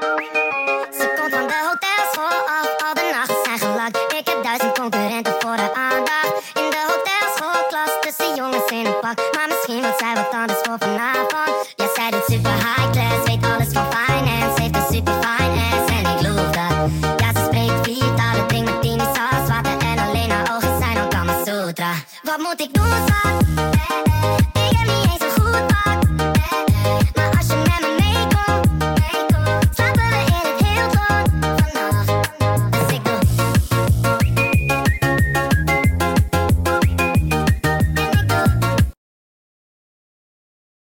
Ze komt van de hotelschool af, al de nachten zijn gelakt. Ik heb 1000 concurrenten voor de aandacht. In de hotelschoolklas tussen jongens in een pak. Maar misschien wordt zij wat anders voor vanavond. Ja, zij doet super high class, weet alles van finance. Heeft een super fine ass en ik loof dat. Ja, ze spreekt 4 talen, drinkt martini, saus, water en alleen haar ogen zijn al Kama Sutra. Wat moet ik doen?